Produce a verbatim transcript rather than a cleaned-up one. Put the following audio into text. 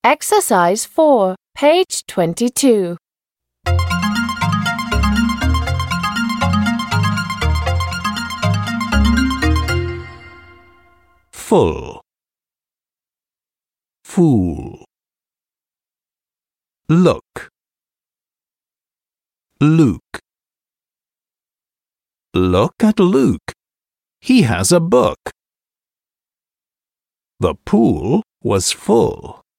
Exercise four, page twenty-two. Full, fool. Look, Luke. Look at Luke. He has a book. The pool was full.